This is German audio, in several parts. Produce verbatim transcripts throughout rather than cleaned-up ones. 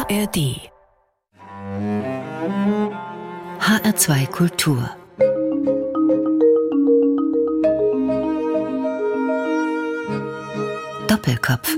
R D. H R zwei Kultur. Doppelkopf.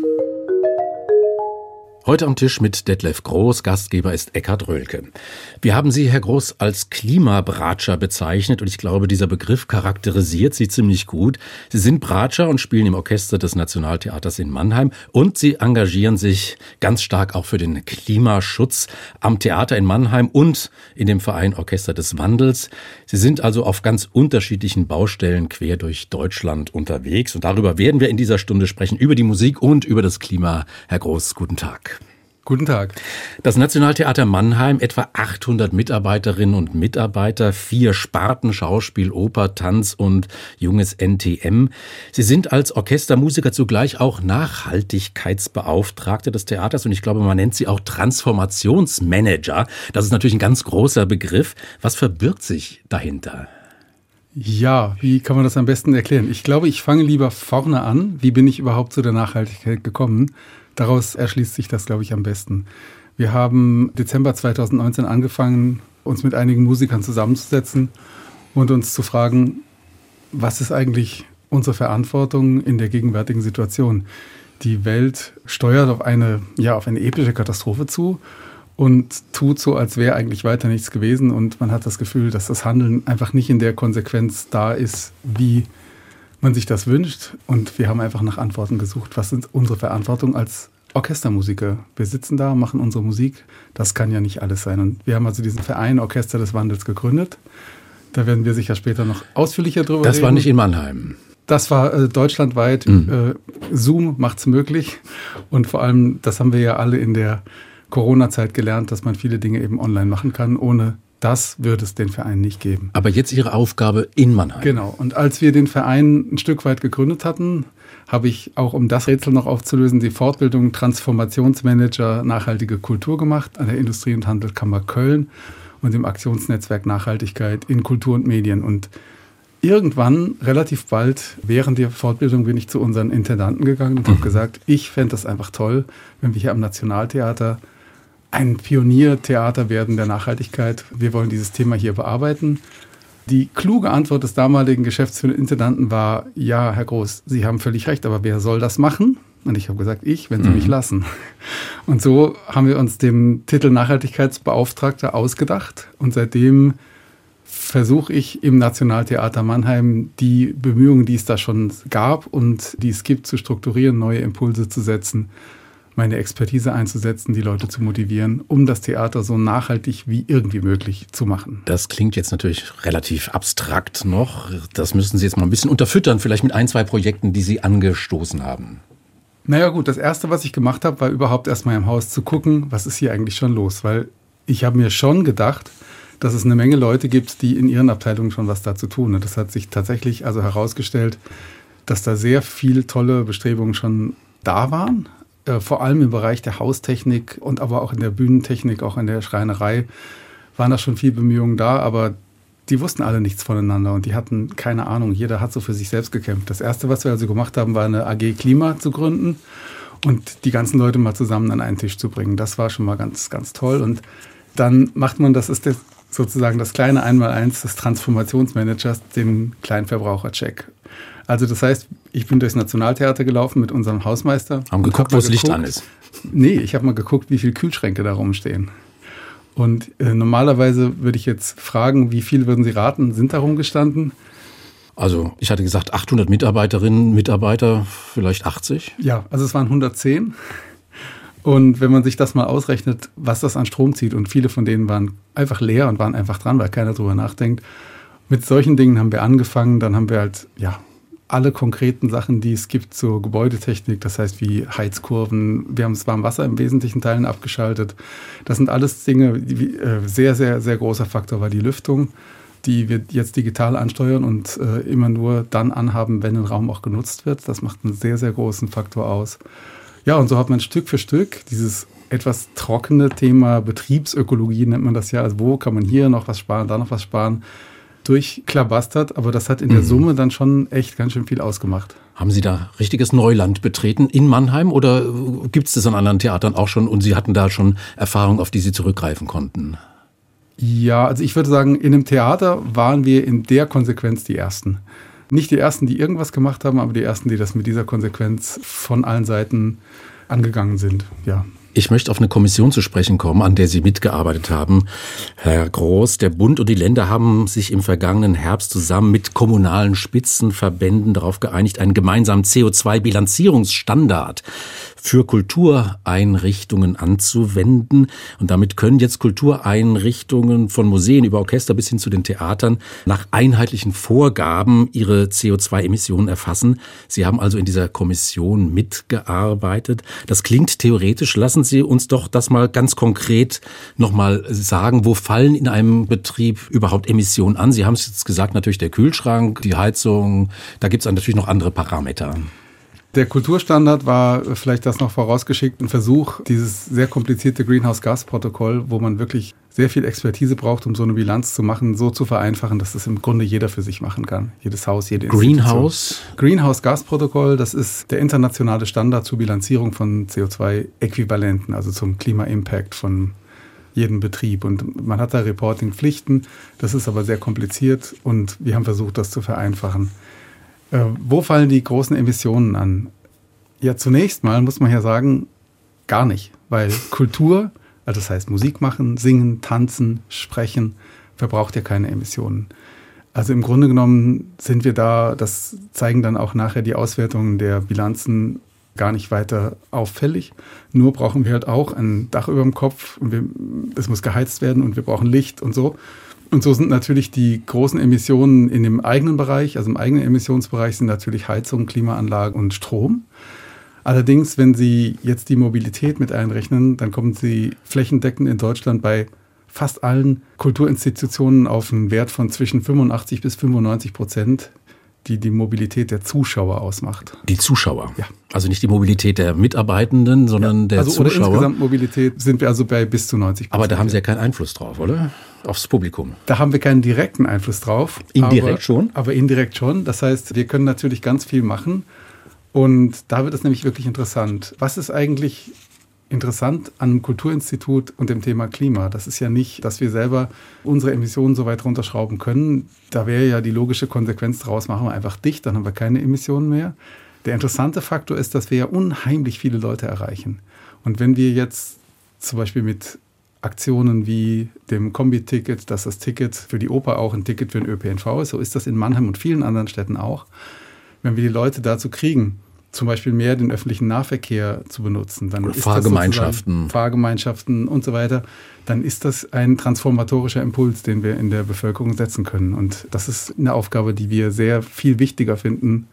Heute am Tisch mit Detlef Groß, Gastgeber ist Eckhard Röhlke. Wir haben Sie, Herr Groß, als Klimabratscher bezeichnet und ich glaube, dieser Begriff charakterisiert Sie ziemlich gut. Sie sind Bratscher und spielen im Orchester des Nationaltheaters in Mannheim und Sie engagieren sich ganz stark auch für den Klimaschutz am Theater in Mannheim und in dem Verein Orchester des Wandels. Sie sind also auf ganz unterschiedlichen Baustellen quer durch Deutschland unterwegs und darüber werden wir in dieser Stunde sprechen, über die Musik und über das Klima. Herr Groß, guten Tag. Guten Tag. Das Nationaltheater Mannheim, etwa achthundert Mitarbeiterinnen und Mitarbeiter, vier Sparten, Schauspiel, Oper, Tanz und junges N T M. Sie sind als Orchestermusiker zugleich auch Nachhaltigkeitsbeauftragte des Theaters und ich glaube, man nennt sie auch Transformationsmanager. Das ist natürlich ein ganz großer Begriff. Was verbirgt sich dahinter? Ja, wie kann man das am besten erklären? Ich glaube, ich fange lieber vorne an. Wie bin ich überhaupt zu der Nachhaltigkeit gekommen? Daraus erschließt sich das, glaube ich, am besten. Wir haben Dezember zweitausendneunzehn angefangen, uns mit einigen Musikern zusammenzusetzen und uns zu fragen, was ist eigentlich unsere Verantwortung in der gegenwärtigen Situation? Die Welt steuert auf eine, ja, auf eine epische Katastrophe zu und tut so, als wäre eigentlich weiter nichts gewesen. Und man hat das Gefühl, dass das Handeln einfach nicht in der Konsequenz da ist, wie man sich das wünscht. Und wir haben einfach nach Antworten gesucht. Was sind unsere Verantwortung als Orchestermusiker? Wir sitzen da, machen unsere Musik. Das kann ja nicht alles sein. Und wir haben also diesen Verein Orchester des Wandels gegründet. Da werden wir sicher später noch ausführlicher drüber das reden. Das war nicht in Mannheim. Das war äh, deutschlandweit. Mhm. Äh, Zoom macht's möglich. Und vor allem, das haben wir ja alle in der Corona-Zeit gelernt, dass man viele Dinge eben online machen kann, ohne das würde es den Verein nicht geben. Aber jetzt Ihre Aufgabe in Mannheim. Genau. Und als wir den Verein ein Stück weit gegründet hatten, habe ich auch, um das Rätsel noch aufzulösen, die Fortbildung Transformationsmanager Nachhaltige Kultur gemacht an der Industrie- und Handelskammer Köln und dem Aktionsnetzwerk Nachhaltigkeit in Kultur und Medien. Und irgendwann, relativ bald, während der Fortbildung bin ich zu unseren Intendanten gegangen und mhm. habe gesagt, ich fände das einfach toll, wenn wir hier am Nationaltheater ein Pioniertheater werden der Nachhaltigkeit. Wir wollen dieses Thema hier bearbeiten. Die kluge Antwort des damaligen geschäftsführenden Intendanten war, ja, Herr Groß, Sie haben völlig recht, aber wer soll das machen? Und ich habe gesagt, ich, wenn Sie mhm. mich lassen. Und so haben wir uns den Titel Nachhaltigkeitsbeauftragter ausgedacht. Und seitdem versuche ich im Nationaltheater Mannheim die Bemühungen, die es da schon gab und die es gibt, zu strukturieren, neue Impulse zu setzen, meine Expertise einzusetzen, die Leute zu motivieren, um das Theater so nachhaltig wie irgendwie möglich zu machen. Das klingt jetzt natürlich relativ abstrakt noch. Das müssen Sie jetzt mal ein bisschen unterfüttern, vielleicht mit ein, zwei Projekten, die Sie angestoßen haben. Naja gut, das Erste, was ich gemacht habe, war überhaupt erstmal im Haus zu gucken, was ist hier eigentlich schon los. Weil ich habe mir schon gedacht, dass es eine Menge Leute gibt, die in ihren Abteilungen schon was dazu tun. Und das hat sich tatsächlich also herausgestellt, dass da sehr viele tolle Bestrebungen schon da waren. Äh, vor allem im Bereich der Haustechnik und aber auch in der Bühnentechnik, auch in der Schreinerei waren da schon viele Bemühungen da, aber die wussten alle nichts voneinander und die hatten keine Ahnung. Jeder hat so für sich selbst gekämpft. Das Erste, was wir also gemacht haben, war eine A G Klima zu gründen und die ganzen Leute mal zusammen an einen Tisch zu bringen. Das war schon mal ganz, ganz toll. Und dann macht man, das ist das, sozusagen das kleine Einmaleins des Transformationsmanagers, den Kleinverbrauchercheck. Also das heißt, ich bin durchs Nationaltheater gelaufen mit unserem Hausmeister. Haben geguckt, wo das Licht an ist? Nee, ich habe mal geguckt, wie viele Kühlschränke da rumstehen. Und äh, normalerweise würde ich jetzt fragen, wie viel würden Sie raten, sind da rumgestanden? Also ich hatte gesagt achthundert Mitarbeiterinnen, Mitarbeiter, vielleicht achtzig? Ja, also es waren hundertzehn. Und wenn man sich das mal ausrechnet, was das an Strom zieht, und viele von denen waren einfach leer und waren einfach dran, weil keiner drüber nachdenkt. Mit solchen Dingen haben wir angefangen, dann haben wir halt, ja, alle konkreten Sachen, die es gibt zur Gebäudetechnik, das heißt wie Heizkurven, wir haben das Warmwasser im wesentlichen Teilen abgeschaltet. Das sind alles Dinge, die äh, sehr, sehr, sehr großer Faktor war die Lüftung, die wir jetzt digital ansteuern und äh, immer nur dann anhaben, wenn ein Raum auch genutzt wird. Das macht einen sehr, sehr großen Faktor aus. Ja, und so hat man Stück für Stück dieses etwas trockene Thema Betriebsökologie, nennt man das ja. Also wo kann man hier noch was sparen, da noch was sparen, durchklabastert, aber das hat in der Summe dann schon echt ganz schön viel ausgemacht. Haben Sie da richtiges Neuland betreten in Mannheim oder gibt es das an anderen Theatern auch schon und Sie hatten da schon Erfahrung, auf die Sie zurückgreifen konnten? Ja, also ich würde sagen, in einem Theater waren wir in der Konsequenz die Ersten. Nicht die Ersten, die irgendwas gemacht haben, aber die Ersten, die das mit dieser Konsequenz von allen Seiten angegangen sind, ja. Ich möchte auf eine Kommission zu sprechen kommen, an der Sie mitgearbeitet haben. Herr Groß, der Bund und die Länder haben sich im vergangenen Herbst zusammen mit kommunalen Spitzenverbänden darauf geeinigt, einen gemeinsamen C O zwei Bilanzierungsstandard für Kultureinrichtungen anzuwenden. Und damit können jetzt Kultureinrichtungen von Museen über Orchester bis hin zu den Theatern nach einheitlichen Vorgaben ihre C O zwei Emissionen erfassen. Sie haben also in dieser Kommission mitgearbeitet. Das klingt theoretisch. Lassen Sie uns doch das mal ganz konkret nochmal sagen. Wo fallen in einem Betrieb überhaupt Emissionen an? Sie haben es jetzt gesagt, natürlich der Kühlschrank, die Heizung. Da gibt es natürlich noch andere Parameter. Der Kulturstandard war, vielleicht das noch vorausgeschickt, ein Versuch, dieses sehr komplizierte Greenhouse-Gas-Protokoll, wo man wirklich sehr viel Expertise braucht, um so eine Bilanz zu machen, so zu vereinfachen, dass das im Grunde jeder für sich machen kann. Jedes Haus, jede Institution. Greenhouse? Greenhouse-Gas-Protokoll, das ist der internationale Standard zur Bilanzierung von C O zwei Äquivalenten, also zum Klima-Impact von jedem Betrieb. Und man hat da Reporting-Pflichten, das ist aber sehr kompliziert und wir haben versucht, das zu vereinfachen. Äh, wo fallen die großen Emissionen an? Ja, zunächst mal muss man ja sagen, gar nicht, weil Kultur, also das heißt Musik machen, singen, tanzen, sprechen, verbraucht ja keine Emissionen. Also im Grunde genommen sind wir da, das zeigen dann auch nachher die Auswertungen der Bilanzen, gar nicht weiter auffällig. Nur brauchen wir halt auch ein Dach über dem Kopf und wir, es muss geheizt werden und wir brauchen Licht und so. Und so sind natürlich die großen Emissionen in dem eigenen Bereich, also im eigenen Emissionsbereich sind natürlich Heizung, Klimaanlage und Strom. Allerdings, wenn Sie jetzt die Mobilität mit einrechnen, dann kommen Sie flächendeckend in Deutschland bei fast allen Kulturinstitutionen auf einen Wert von zwischen fünfundachtzig bis fünfundneunzig Prozent, die die Mobilität der Zuschauer ausmacht. Die Zuschauer? Ja. Also nicht die Mobilität der Mitarbeitenden, sondern ja, der also Zuschauer? Oder insgesamt Mobilität sind wir also bei bis zu neunzig Prozent. Aber da haben Sie ja keinen Einfluss drauf, oder? Aufs Publikum. Da haben wir keinen direkten Einfluss drauf. Indirekt aber, schon? Aber indirekt schon. Das heißt, wir können natürlich ganz viel machen. Und da wird es nämlich wirklich interessant. Was ist eigentlich interessant an einem Kulturinstitut und dem Thema Klima? Das ist ja nicht, dass wir selber unsere Emissionen so weit runterschrauben können. Da wäre ja die logische Konsequenz daraus, machen wir einfach dicht, dann haben wir keine Emissionen mehr. Der interessante Faktor ist, dass wir ja unheimlich viele Leute erreichen. Und wenn wir jetzt zum Beispiel mit Aktionen wie dem Kombi-Ticket, dass das Ticket für die Oper auch ein Ticket für den Ö P N V ist, so ist das in Mannheim und vielen anderen Städten auch. Wenn wir die Leute dazu kriegen, zum Beispiel mehr den öffentlichen Nahverkehr zu benutzen, dann ist Fahrgemeinschaften. Das Fahrgemeinschaften und so weiter, dann ist das ein transformatorischer Impuls, den wir in der Bevölkerung setzen können. Und das ist eine Aufgabe, die wir sehr viel wichtiger finden.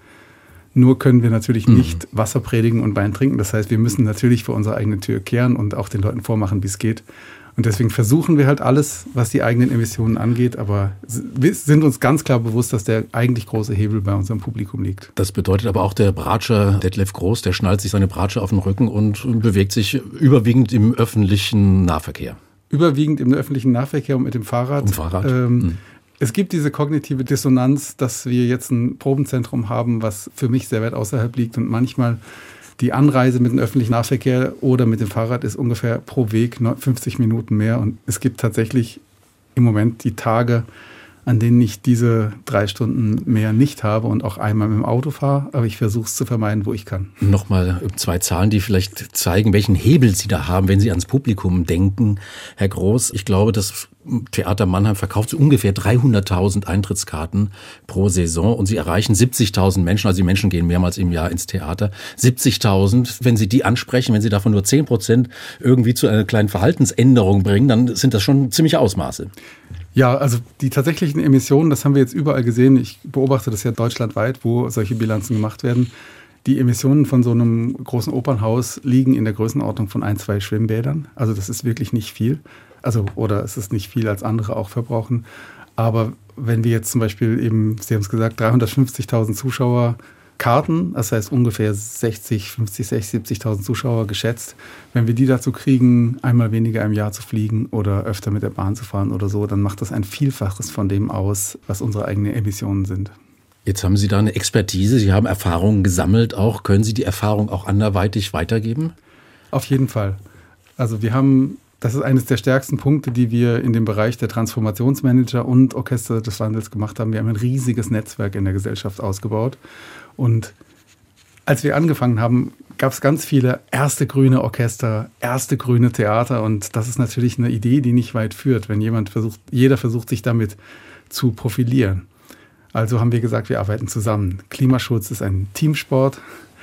Nur können wir natürlich mhm. nicht Wasser predigen und Wein trinken. Das heißt, wir müssen natürlich vor unserer eigenen Tür kehren und auch den Leuten vormachen, wie es geht. Und deswegen versuchen wir halt alles, was die eigenen Emissionen angeht, aber wir sind uns ganz klar bewusst, dass der eigentlich große Hebel bei unserem Publikum liegt. Das bedeutet aber auch, der Bratscher Detlef Groß, der schnallt sich seine Bratsche auf den Rücken und bewegt sich überwiegend im öffentlichen Nahverkehr. Überwiegend im öffentlichen Nahverkehr und mit dem Fahrrad. Um Fahrrad. Ähm, mhm. Es gibt diese kognitive Dissonanz, dass wir jetzt ein Probenzentrum haben, was für mich sehr weit außerhalb liegt und manchmal die Anreise mit dem öffentlichen Nahverkehr oder mit dem Fahrrad ist ungefähr pro Weg fünfzig Minuten mehr. Und es gibt tatsächlich im Moment die Tage, an denen ich diese drei Stunden mehr nicht habe und auch einmal mit dem Auto fahre. Aber ich versuche es zu vermeiden, wo ich kann. Nochmal zwei Zahlen, die vielleicht zeigen, welchen Hebel Sie da haben, wenn Sie ans Publikum denken. Herr Groß, ich glaube, das Theater Mannheim verkauft so ungefähr dreihunderttausend Eintrittskarten pro Saison und Sie erreichen siebzigtausend Menschen, also die Menschen gehen mehrmals im Jahr ins Theater. siebzigtausend, wenn Sie die ansprechen, wenn Sie davon nur zehn Prozent irgendwie zu einer kleinen Verhaltensänderung bringen, dann sind das schon ziemliche Ausmaße. Ja, also die tatsächlichen Emissionen, das haben wir jetzt überall gesehen. Ich beobachte das ja deutschlandweit, wo solche Bilanzen gemacht werden. Die Emissionen von so einem großen Opernhaus liegen in der Größenordnung von ein, zwei Schwimmbädern. Also das ist wirklich nicht viel. Also, oder es ist nicht viel, als andere auch verbrauchen. Aber wenn wir jetzt zum Beispiel eben, Sie haben es gesagt, dreihundertfünfzigtausend Zuschauer Karten, das heißt ungefähr sechzig, fünfzig, sechzig, siebzigtausend Zuschauer geschätzt. Wenn wir die dazu kriegen, einmal weniger im Jahr zu fliegen oder öfter mit der Bahn zu fahren oder so, dann macht das ein Vielfaches von dem aus, was unsere eigenen Emissionen sind. Jetzt haben Sie da eine Expertise, Sie haben Erfahrungen gesammelt auch. Können Sie die Erfahrung auch anderweitig weitergeben? Auf jeden Fall. Also wir haben, das ist eines der stärksten Punkte, die wir in dem Bereich der Transformationsmanager und Orchester des Wandels gemacht haben. Wir haben ein riesiges Netzwerk in der Gesellschaft ausgebaut. Und als wir angefangen haben, gab es ganz viele erste grüne Orchester, erste grüne Theater. Und das ist natürlich eine Idee, die nicht weit führt, wenn jemand versucht, jeder versucht, sich damit zu profilieren. Also haben wir gesagt, wir arbeiten zusammen. Klimaschutz ist ein Teamsport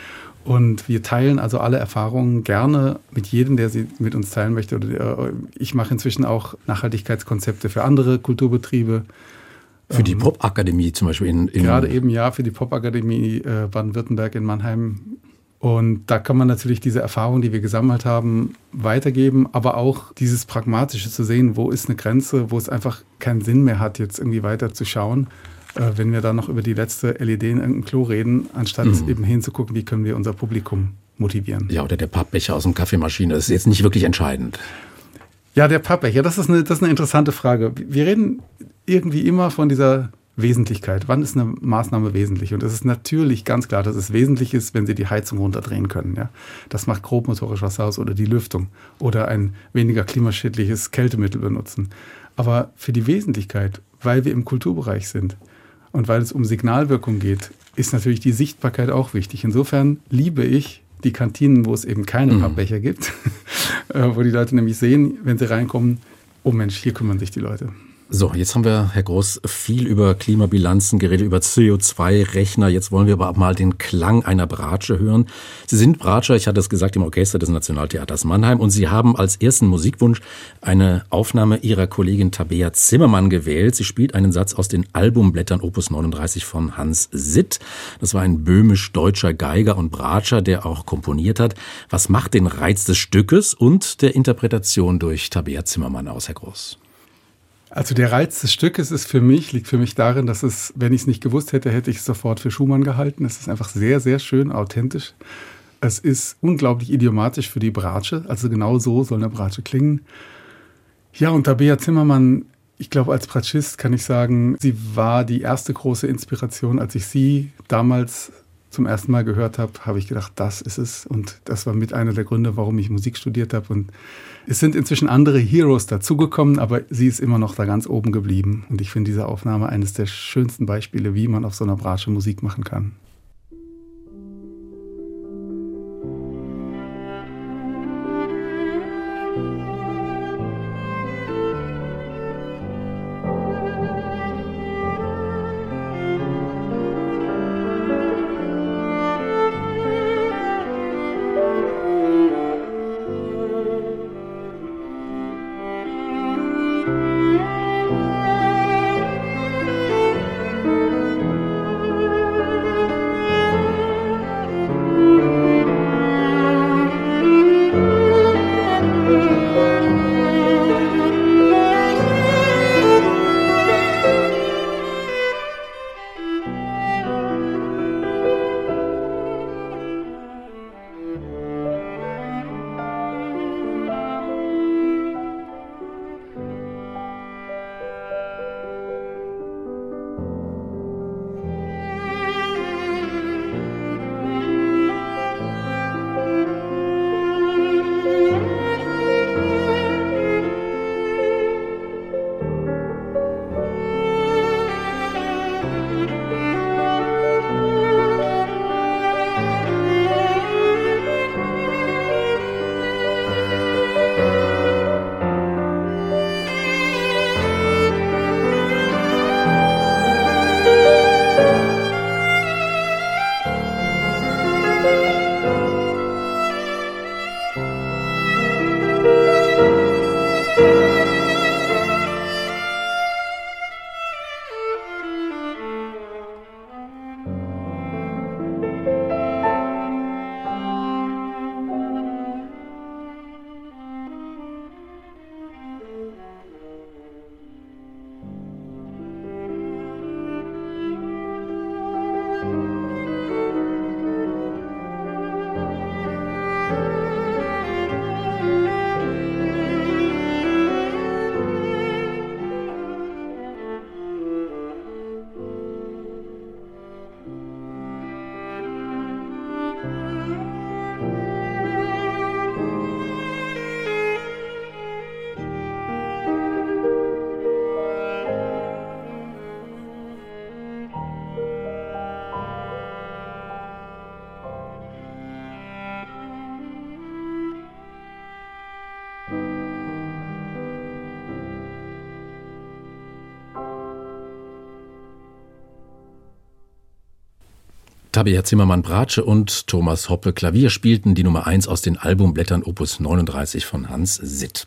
und wir teilen also alle Erfahrungen gerne mit jedem, der sie mit uns teilen möchte. Ich mache inzwischen auch Nachhaltigkeitskonzepte für andere Kulturbetriebe. Für die Popakademie zum Beispiel in, in Gerade eben ja, für die Popakademie äh, Baden-Württemberg in Mannheim. Und da kann man natürlich diese Erfahrungen, die wir gesammelt haben, weitergeben, aber auch dieses Pragmatische zu sehen, wo ist eine Grenze, wo es einfach keinen Sinn mehr hat, jetzt irgendwie weiter zu schauen, äh, wenn wir da noch über die letzte L E D in irgendeinem Klo reden, anstatt mhm. eben hinzugucken, wie können wir unser Publikum motivieren. Ja, oder der Pappbecher aus dem Kaffeemaschine, das ist jetzt nicht wirklich entscheidend. Ja, der Pappbecher, das ist eine, das ist eine interessante Frage. Wir reden irgendwie immer von dieser Wesentlichkeit. Wann ist eine Maßnahme wesentlich? Und es ist natürlich ganz klar, dass es wesentlich ist, wenn Sie die Heizung runterdrehen können. Ja? Das macht grobmotorisch was aus oder die Lüftung oder ein weniger klimaschädliches Kältemittel benutzen. Aber für die Wesentlichkeit, weil wir im Kulturbereich sind und weil es um Signalwirkung geht, ist natürlich die Sichtbarkeit auch wichtig. Insofern liebe ich die Kantinen, wo es eben keine mhm. Pappbecher gibt, wo die Leute nämlich sehen, wenn sie reinkommen, oh Mensch, hier kümmern sich die Leute. So, jetzt haben wir, Herr Groß, viel über Klimabilanzen geredet, über C O zwei Rechner. Jetzt wollen wir aber auch mal den Klang einer Bratsche hören. Sie sind Bratscher, ich hatte es gesagt, im Orchester des Nationaltheaters Mannheim. Und Sie haben als ersten Musikwunsch eine Aufnahme Ihrer Kollegin Tabea Zimmermann gewählt. Sie spielt einen Satz aus den Albumblättern Opus neununddreißig von Hans Sitt. Das war ein böhmisch-deutscher Geiger und Bratscher, der auch komponiert hat. Was macht den Reiz des Stückes und der Interpretation durch Tabea Zimmermann aus, Herr Groß? Also der Reiz des Stückes ist für mich, liegt für mich darin, dass es, wenn ich es nicht gewusst hätte, hätte ich es sofort für Schumann gehalten. Es ist einfach sehr, sehr schön, authentisch. Es ist unglaublich idiomatisch für die Bratsche, also genau so soll eine Bratsche klingen. Ja, und Tabea Zimmermann, ich glaube, als Bratschist kann ich sagen, sie war die erste große Inspiration. Als ich sie damals zum ersten Mal gehört habe, habe ich gedacht, das ist es. Und das war mit einer der Gründe, warum ich Musik studiert habe. Und es sind inzwischen andere Heroes dazugekommen, aber sie ist immer noch da ganz oben geblieben. Und ich finde diese Aufnahme eines der schönsten Beispiele, wie man auf so einer Bratsche Musik machen kann. Tabea Zimmermann-Bratsche und Thomas Hoppe Klavier spielten die Nummer eins aus den Albumblättern Opus neununddreißig von Hans Sitt.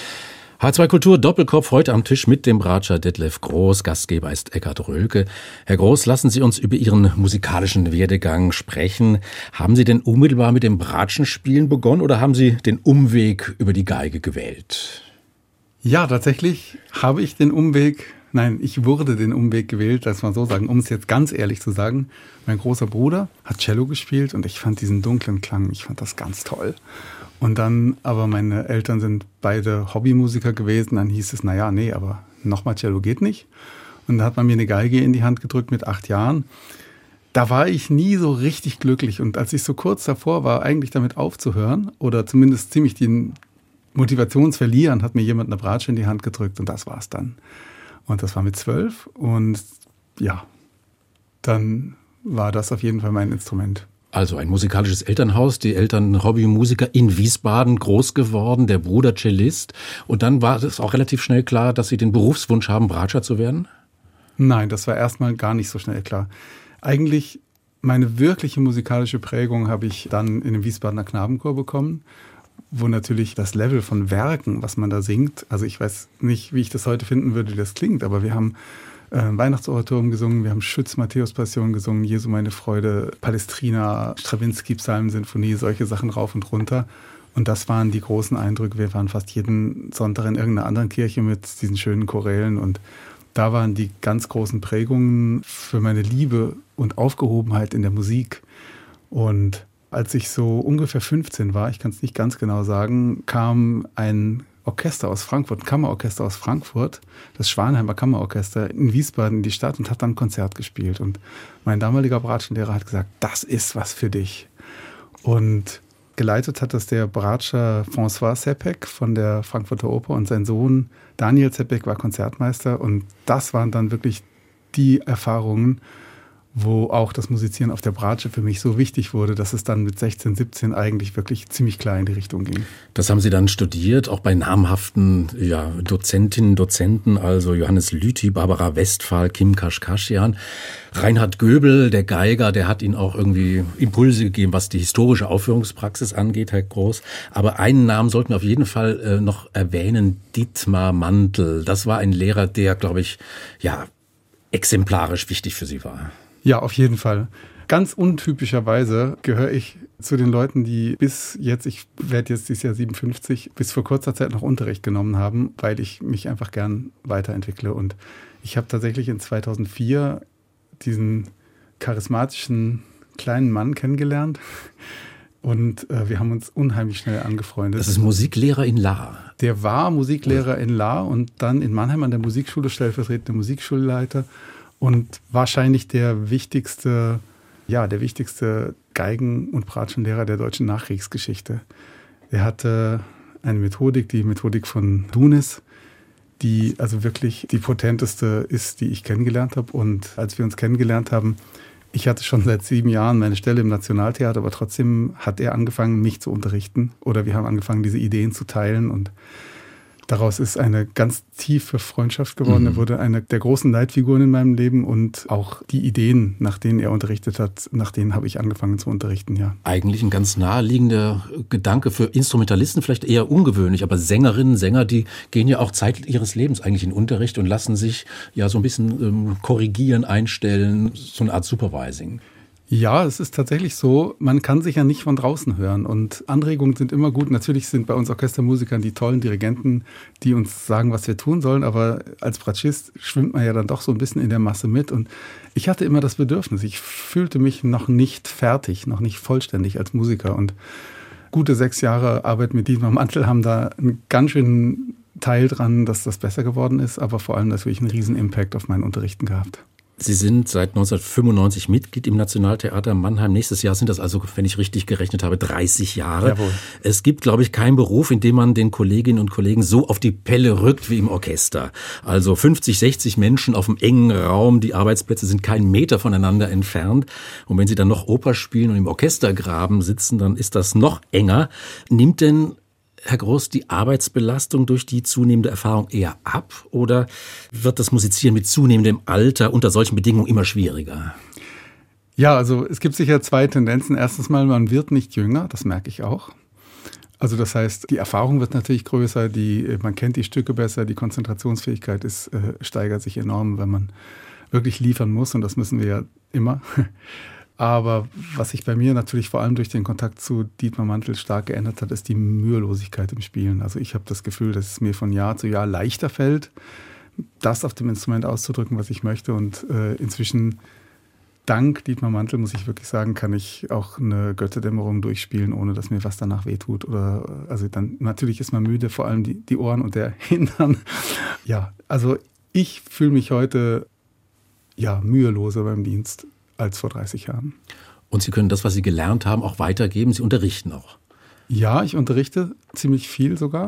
H zwei Kultur Doppelkopf heute am Tisch mit dem Bratscher Detlef Groß. Gastgeber ist Eckhard Rölke. Herr Groß, lassen Sie uns über Ihren musikalischen Werdegang sprechen. Haben Sie denn unmittelbar mit dem Bratschenspielen begonnen oder haben Sie den Umweg über die Geige gewählt? Ja, tatsächlich habe ich den Umweg, nein, ich wurde den Umweg gewählt, das mal so sagen, um es jetzt ganz ehrlich zu sagen. Mein großer Bruder hat Cello gespielt und ich fand diesen dunklen Klang, ich fand das ganz toll. Und dann, aber meine Eltern sind beide Hobbymusiker gewesen, dann hieß es, naja, nee, aber nochmal Cello geht nicht. Und dann hat man mir eine Geige in die Hand gedrückt mit acht Jahren. Da war ich nie so richtig glücklich und als ich so kurz davor war, eigentlich damit aufzuhören oder zumindest ziemlich den Motivationsverlieren, hat mir jemand eine Bratsche in die Hand gedrückt und das war's dann. Und das war mit zwölf und ja, dann war das auf jeden Fall mein Instrument. Also ein musikalisches Elternhaus, die Eltern Hobbymusiker in Wiesbaden groß geworden, der Bruder Cellist. Und dann war es auch relativ schnell klar, dass Sie den Berufswunsch haben, Bratscher zu werden? Nein, das war erstmal gar nicht so schnell klar. Eigentlich meine wirkliche musikalische Prägung habe ich dann in dem Wiesbadener Knabenchor bekommen, wo natürlich das Level von Werken, was man da singt, also ich weiß nicht, wie ich das heute finden würde, wie das klingt, aber wir haben äh, Weihnachtsoratorium gesungen, wir haben Schütz, Matthäus-Passion gesungen, Jesu meine Freude, Palestrina, Strawinsky, Psalmensinfonie, solche Sachen rauf und runter. Und das waren die großen Eindrücke. Wir waren fast jeden Sonntag in irgendeiner anderen Kirche mit diesen schönen Chorälen und da waren die ganz großen Prägungen für meine Liebe und Aufgehobenheit in der Musik. Und als ich so ungefähr fünfzehn war, ich kann es nicht ganz genau sagen, kam ein Orchester aus Frankfurt, ein Kammerorchester aus Frankfurt, das Schwanheimer Kammerorchester in Wiesbaden in die Stadt und hat dann ein Konzert gespielt. Und mein damaliger Bratschenlehrer hat gesagt, das ist was für dich. Und geleitet hat das der Bratscher François Seppek von der Frankfurter Oper und sein Sohn Daniel Seppek war Konzertmeister. Und das waren dann wirklich die Erfahrungen, wo auch das Musizieren auf der Bratsche für mich so wichtig wurde, dass es dann mit sechzehn, siebzehn eigentlich wirklich ziemlich klar in die Richtung ging. Das haben Sie dann studiert, auch bei namhaften ja, Dozentinnen, Dozenten, also Johannes Lüthi, Barbara Westphal, Kim Kaschkaschian. Reinhard Göbel, der Geiger, der hat Ihnen auch irgendwie Impulse gegeben, was die historische Aufführungspraxis angeht, Herr Groß. Aber einen Namen sollten wir auf jeden Fall äh, noch erwähnen, Dietmar Mantel. Das war ein Lehrer, der, glaube ich, ja exemplarisch wichtig für Sie war. Ja, auf jeden Fall. Ganz untypischerweise gehöre ich zu den Leuten, die bis jetzt, ich werde jetzt dieses Jahr siebenundfünfzig, bis vor kurzer Zeit noch Unterricht genommen haben, weil ich mich einfach gern weiterentwickle. Und ich habe tatsächlich in zweitausendvier diesen charismatischen kleinen Mann kennengelernt und äh, wir haben uns unheimlich schnell angefreundet. Das ist Musiklehrer in Lahr. Der war Musiklehrer in Lahr und dann in Mannheim an der Musikschule stellvertretender Musikschulleiter. Und wahrscheinlich der wichtigste, ja, der wichtigste Geigen- und Bratschenlehrer der deutschen Nachkriegsgeschichte. Er hatte eine Methodik, die Methodik von Dunis, die also wirklich die potenteste ist, die ich kennengelernt habe. Und als wir uns kennengelernt haben, ich hatte schon seit sieben Jahren meine Stelle im Nationaltheater, aber trotzdem hat er angefangen, mich zu unterrichten. Oder wir haben angefangen, diese Ideen zu teilen und daraus ist eine ganz tiefe Freundschaft geworden. Mhm. Er wurde eine der großen Leitfiguren in meinem Leben und auch die Ideen, nach denen er unterrichtet hat, nach denen habe ich angefangen zu unterrichten, ja. Eigentlich ein ganz naheliegender Gedanke für Instrumentalisten, vielleicht eher ungewöhnlich, aber Sängerinnen, Sänger, die gehen ja auch Zeit ihres Lebens eigentlich in Unterricht und lassen sich ja so ein bisschen ähm, korrigieren, einstellen, so eine Art Supervising. Ja, es ist tatsächlich so, man kann sich ja nicht von draußen hören und Anregungen sind immer gut. Natürlich sind bei uns Orchestermusikern die tollen Dirigenten, die uns sagen, was wir tun sollen, aber als Bratschist schwimmt man ja dann doch so ein bisschen in der Masse mit und ich hatte immer das Bedürfnis, ich fühlte mich noch nicht fertig, noch nicht vollständig als Musiker und gute sechs Jahre Arbeit mit Dietmar Mantel haben da einen ganz schönen Teil dran, dass das besser geworden ist, aber vor allem natürlich einen riesen Impact auf meinen Unterrichten gehabt. Sie sind seit neunzehnhundertfünfundneunzig Mitglied im Nationaltheater Mannheim. Nächstes Jahr sind das also, wenn ich richtig gerechnet habe, dreißig Jahre. Jawohl. Es gibt, glaube ich, keinen Beruf, in dem man den Kolleginnen und Kollegen so auf die Pelle rückt wie im Orchester. Also fünfzig, sechzig Menschen auf einem engen Raum. Die Arbeitsplätze sind keinen Meter voneinander entfernt. Und wenn Sie dann noch Oper spielen und im Orchestergraben sitzen, dann ist das noch enger. Nimmt denn Herr Groß, die Arbeitsbelastung durch die zunehmende Erfahrung eher ab oder wird das Musizieren mit zunehmendem Alter unter solchen Bedingungen immer schwieriger? Ja, also es gibt sicher zwei Tendenzen. Erstens mal, man wird nicht jünger, das merke ich auch. Also das heißt, die Erfahrung wird natürlich größer, die, man kennt die Stücke besser, die Konzentrationsfähigkeit ist, äh, steigert sich enorm, wenn man wirklich liefern muss, und das müssen wir ja immer. Aber was sich bei mir natürlich vor allem durch den Kontakt zu Dietmar Mantel stark geändert hat, ist die Mühelosigkeit im Spielen. Also ich habe das Gefühl, dass es mir von Jahr zu Jahr leichter fällt, das auf dem Instrument auszudrücken, was ich möchte. Und äh, inzwischen, dank Dietmar Mantel, muss ich wirklich sagen, kann ich auch eine Götterdämmerung durchspielen, ohne dass mir was danach wehtut. Oder, also dann, natürlich ist man müde, vor allem die, die Ohren und der Hintern. Ja, also ich fühle mich heute ja, müheloser beim Dienst als vor dreißig Jahren. Und Sie können das, was Sie gelernt haben, auch weitergeben. Sie unterrichten auch. Ja, ich unterrichte ziemlich viel sogar.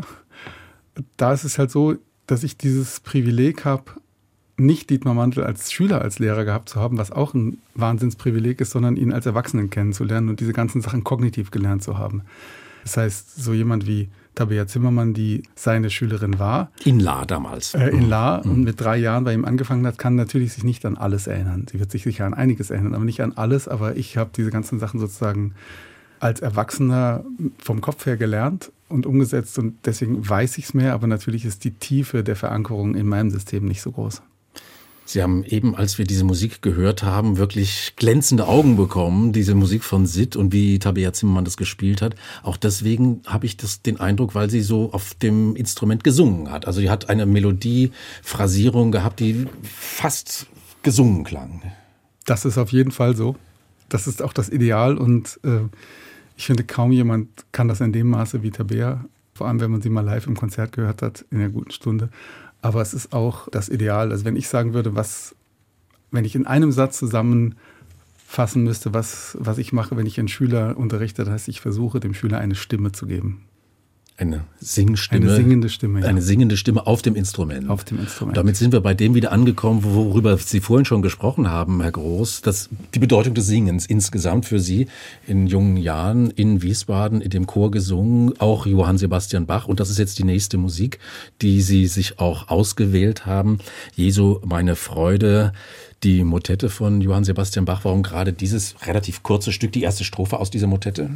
Da ist es halt so, dass ich dieses Privileg habe, nicht Dietmar Mantel als Schüler, als Lehrer gehabt zu haben, was auch ein Wahnsinnsprivileg ist, sondern ihn als Erwachsenen kennenzulernen und diese ganzen Sachen kognitiv gelernt zu haben. Das heißt, so jemand wie Tabea Zimmermann, die seine Schülerin war. In La damals. Äh, in La mhm. und mit drei Jahren bei ihm angefangen hat, kann natürlich sich nicht an alles erinnern. Sie wird sich sicher an einiges erinnern, aber nicht an alles. Aber ich habe diese ganzen Sachen sozusagen als Erwachsener vom Kopf her gelernt und umgesetzt, und deswegen weiß ich es mehr. Aber natürlich ist die Tiefe der Verankerung in meinem System nicht so groß. Sie haben eben, als wir diese Musik gehört haben, wirklich glänzende Augen bekommen, diese Musik von Sid und wie Tabea Zimmermann das gespielt hat. Auch deswegen habe ich das, den Eindruck, weil sie so auf dem Instrument gesungen hat. Also sie hat eine Melodie, Phrasierung gehabt, die fast gesungen klang. Das ist auf jeden Fall so. Das ist auch das Ideal, und äh, ich finde, kaum jemand kann das in dem Maße wie Tabea, vor allem wenn man sie mal live im Konzert gehört hat, in einer guten Stunde. Aber es ist auch das Ideal. Also wenn ich sagen würde, was, wenn ich in einem Satz zusammenfassen müsste, was, was ich mache, wenn ich einen Schüler unterrichte, das heißt, ich versuche, dem Schüler eine Stimme zu geben. Eine Singstimme. Eine singende Stimme, ja. Eine singende Stimme auf dem Instrument. Auf dem Instrument. Damit sind wir bei dem wieder angekommen, worüber Sie vorhin schon gesprochen haben, Herr Groß, dass die Bedeutung des Singens insgesamt für Sie in jungen Jahren in Wiesbaden in dem Chor gesungen, auch Johann Sebastian Bach. Und das ist jetzt die nächste Musik, die Sie sich auch ausgewählt haben. Jesu, meine Freude, die Motette von Johann Sebastian Bach. Warum gerade dieses relativ kurze Stück, die erste Strophe aus dieser Motette?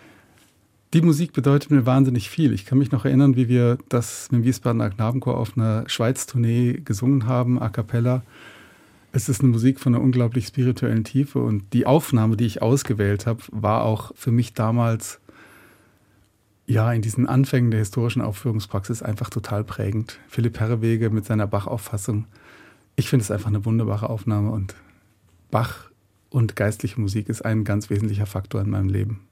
Die Musik bedeutet mir wahnsinnig viel. Ich kann mich noch erinnern, wie wir das mit dem Wiesbadener Knabenchor auf einer Schweiz-Tournee gesungen haben, a cappella. Es ist eine Musik von einer unglaublich spirituellen Tiefe, und die Aufnahme, die ich ausgewählt habe, war auch für mich damals, ja, in diesen Anfängen der historischen Aufführungspraxis einfach total prägend. Philipp Herrewege mit seiner Bach-Auffassung. Ich finde es einfach eine wunderbare Aufnahme, und Bach und geistliche Musik ist ein ganz wesentlicher Faktor in meinem Leben.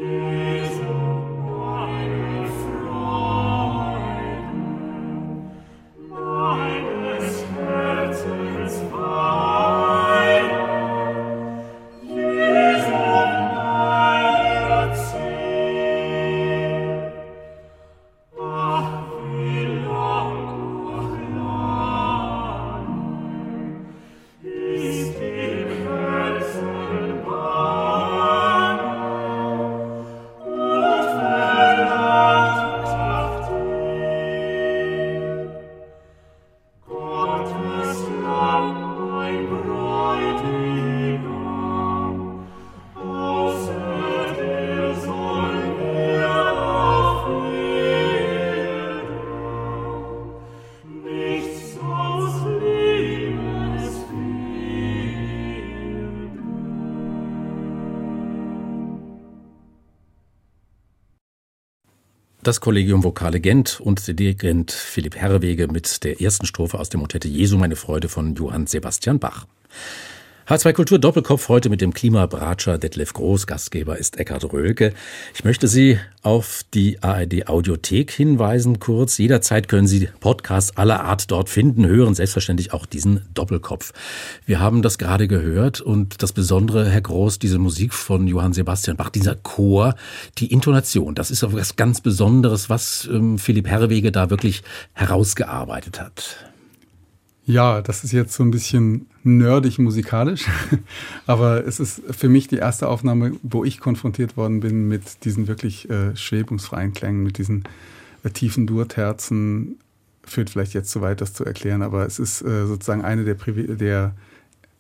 Das Kollegium Vokale Gent und der Dirigent Philipp Herrewege mit der ersten Strophe aus der Motette Jesu, meine Freude von Johann Sebastian Bach. H zwei Kultur Doppelkopf heute mit dem Klimabratscher Detlef Groß. Gastgeber ist Eckhard Röhlke. Ich möchte Sie auf die A R D Audiothek hinweisen kurz. Jederzeit können Sie Podcasts aller Art dort finden, hören selbstverständlich auch diesen Doppelkopf. Wir haben das gerade gehört, und das Besondere, Herr Groß, diese Musik von Johann Sebastian Bach, dieser Chor, die Intonation, das ist auch was ganz Besonderes, was ähm, Philipp Herrewege da wirklich herausgearbeitet hat. Ja, das ist jetzt so ein bisschen nerdig musikalisch, aber es ist für mich die erste Aufnahme, wo ich konfrontiert worden bin mit diesen wirklich äh, schwebungsfreien Klängen, mit diesen äh, tiefen Durterzen. Führt vielleicht jetzt zu weit, das zu erklären, aber es ist äh, sozusagen eine der, Privi- der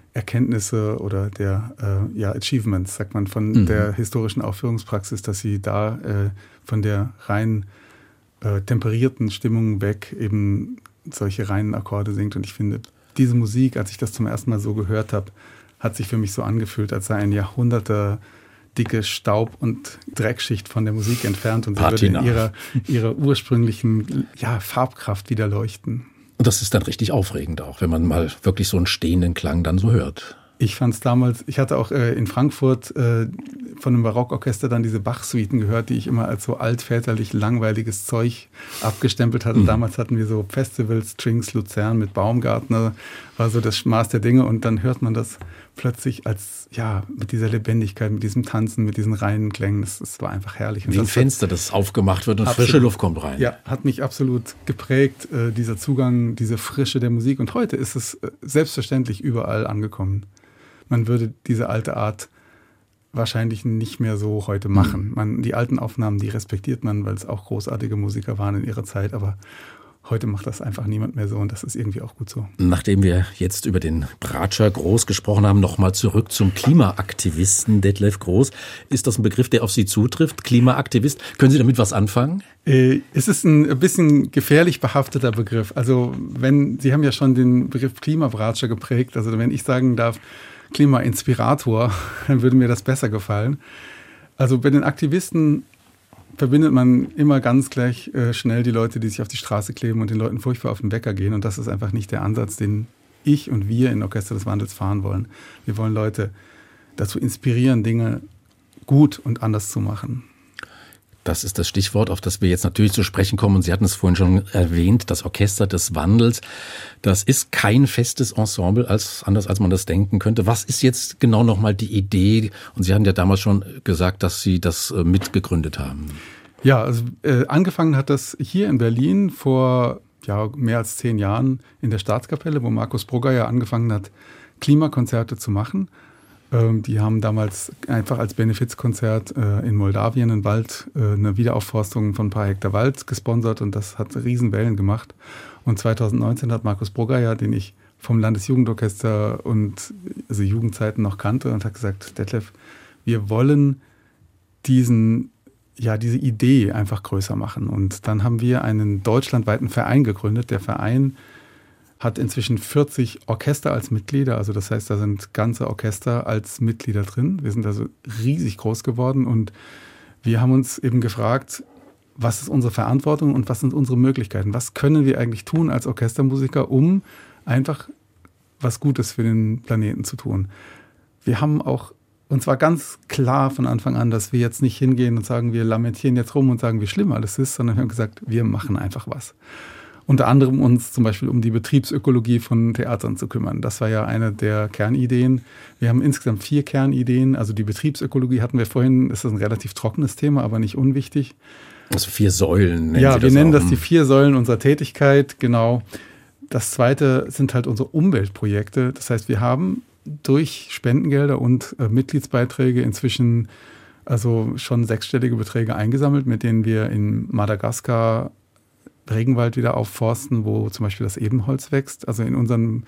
Erkenntnisse oder der äh, ja, Achievements, sagt man, von mhm. der historischen Aufführungspraxis, dass sie da äh, von der rein äh, temperierten Stimmung weg eben solche reinen Akkorde singt. Und ich finde, diese Musik, als ich das zum ersten Mal so gehört habe, hat sich für mich so angefühlt, als sei ein Jahrhunderte dicke Staub- und Dreckschicht von der Musik entfernt und sie würde in ihrer, ihrer ursprünglichen ja, Farbkraft wieder leuchten. Und das ist dann richtig aufregend auch, wenn man mal wirklich so einen stehenden Klang dann so hört. Ich fand es damals, ich hatte auch äh, in Frankfurt äh, von einem Barockorchester dann diese Bach-Suiten gehört, die ich immer als so altväterlich langweiliges Zeug abgestempelt hatte. Mhm. Damals hatten wir so Festivals, Strings, Luzern mit Baumgartner, war so das Maß der Dinge und dann hört man das plötzlich als, ja, mit dieser Lebendigkeit, mit diesem Tanzen, mit diesen reinen Klängen, das, das war einfach herrlich. Und wie ein das Fenster, hat, das aufgemacht wird und absolut, frische Luft kommt rein. Ja, hat mich absolut geprägt, äh, dieser Zugang, diese Frische der Musik und heute ist es äh, selbstverständlich überall angekommen. Man würde diese alte Art wahrscheinlich nicht mehr so heute machen. Man, die alten Aufnahmen, die respektiert man, weil es auch großartige Musiker waren in ihrer Zeit, aber heute macht das einfach niemand mehr so und das ist irgendwie auch gut so. Nachdem wir jetzt über den Bratscher Groß gesprochen haben, nochmal zurück zum Klimaaktivisten Detlef Groß. Ist das ein Begriff, der auf Sie zutrifft? Klimaaktivist? Können Sie damit was anfangen? Äh, es ist ein bisschen gefährlich behafteter Begriff. Also wenn Sie haben ja schon den Begriff Klimabratscher geprägt, also wenn ich sagen darf, Klimainspirator, dann würde mir das besser gefallen. Also bei den Aktivisten verbindet man immer ganz gleich äh, schnell die Leute, die sich auf die Straße kleben und den Leuten furchtbar auf den Wecker gehen. Und das ist einfach nicht der Ansatz, den ich und wir in Orchester des Wandels fahren wollen. Wir wollen Leute dazu inspirieren, Dinge gut und anders zu machen. Das ist das Stichwort, auf das wir jetzt natürlich zu sprechen kommen. Und Sie hatten es vorhin schon erwähnt, das Orchester des Wandels. Das ist kein festes Ensemble, als, anders als man das denken könnte. Was ist jetzt genau nochmal die Idee? Und Sie hatten ja damals schon gesagt, dass Sie das äh, mitgegründet haben. Ja, also äh, angefangen hat das hier in Berlin vor ja, mehr als zehn Jahren in der Staatskapelle, wo Markus Brugger ja angefangen hat, Klimakonzerte zu machen. Die haben damals einfach als Benefizkonzert in Moldawien im Wald eine Wiederaufforstung von ein paar Hektar Wald gesponsert und das hat Riesenwellen gemacht. Und zwanzig neunzehn hat Markus Brugger, ja, den ich vom Landesjugendorchester und also Jugendzeiten noch kannte, und hat gesagt, Detlef, wir wollen diesen, ja, diese Idee einfach größer machen. Und dann haben wir einen deutschlandweiten Verein gegründet. Der Verein hat inzwischen vierzig Orchester als Mitglieder, also das heißt, da sind ganze Orchester als Mitglieder drin. Wir sind also riesig groß geworden und wir haben uns eben gefragt, was ist unsere Verantwortung und was sind unsere Möglichkeiten? Was können wir eigentlich tun als Orchestermusiker, um einfach was Gutes für den Planeten zu tun? Wir haben auch, und zwar ganz klar von Anfang an, dass wir jetzt nicht hingehen und sagen, wir lamentieren jetzt rum und sagen, wie schlimm alles ist, sondern wir haben gesagt, wir machen einfach was. Unter anderem uns zum Beispiel um die Betriebsökologie von Theatern zu kümmern. Das war ja eine der Kernideen. Wir haben insgesamt vier Kernideen. Also die Betriebsökologie hatten wir vorhin, das ist ein relativ trockenes Thema, aber nicht unwichtig. Also vier Säulen. Ja, wir das nennen auch. Das die vier Säulen unserer Tätigkeit, genau. Das zweite sind halt unsere Umweltprojekte. Das heißt, wir haben durch Spendengelder und äh, Mitgliedsbeiträge inzwischen also schon sechsstellige Beträge eingesammelt, mit denen wir in Madagaskar Regenwald wieder aufforsten, wo zum Beispiel das Ebenholz wächst. Also in unseren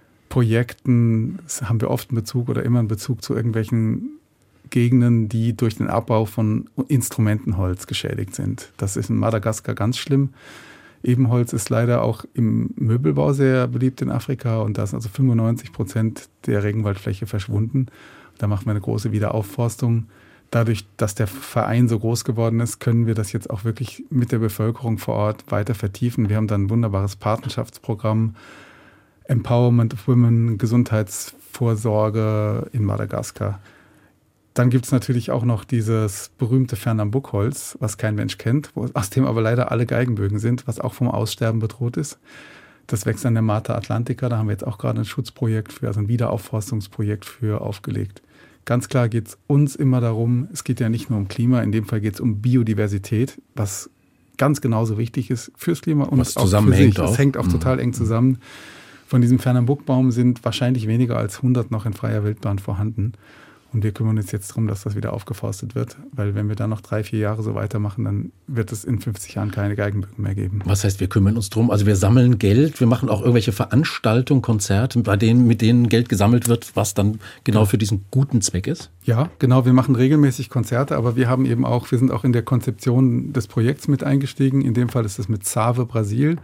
Projekten haben wir oft einen Bezug oder immer einen Bezug zu irgendwelchen Gegenden, die durch den Abbau von Instrumentenholz geschädigt sind. Das ist in Madagaskar ganz schlimm. Ebenholz ist leider auch im Möbelbau sehr beliebt in Afrika und da ist also fünfundneunzig Prozent der Regenwaldfläche verschwunden. Da machen wir eine große Wiederaufforstung. Dadurch, dass der Verein so groß geworden ist, können wir das jetzt auch wirklich mit der Bevölkerung vor Ort weiter vertiefen. Wir haben dann ein wunderbares Patenschaftsprogramm, Empowerment of Women, Gesundheitsvorsorge in Madagaskar. Dann gibt es natürlich auch noch dieses berühmte Fernambukholz, was kein Mensch kennt, wo, aus dem aber leider alle Geigenbögen sind, was auch vom Aussterben bedroht ist. Das wächst an der Mata Atlantica, da haben wir jetzt auch gerade ein Schutzprojekt für, also ein Wiederaufforstungsprojekt für aufgelegt. Ganz klar geht es uns immer darum, es geht ja nicht nur um Klima, in dem Fall geht es um Biodiversität, was ganz genauso wichtig ist fürs Klima und was auch zusammenhängt für sich. auch. Es hängt auch mhm. total eng zusammen. Von diesem Fernambukbaum sind wahrscheinlich weniger als hundert noch in freier Wildbahn vorhanden. Und wir kümmern uns jetzt darum, dass das wieder aufgeforstet wird. Weil wenn wir dann noch drei, vier Jahre so weitermachen, dann wird es in fünfzig Jahren keine Geigenbögen mehr geben. Was heißt, wir kümmern uns drum? Also wir sammeln Geld, wir machen auch irgendwelche Veranstaltungen, Konzerte, bei denen, mit denen Geld gesammelt wird, was dann genau für diesen guten Zweck ist? Ja, genau. Wir machen regelmäßig Konzerte, aber wir haben eben auch, wir sind auch in der Konzeption des Projekts mit eingestiegen. In dem Fall ist es mit Save Brasil,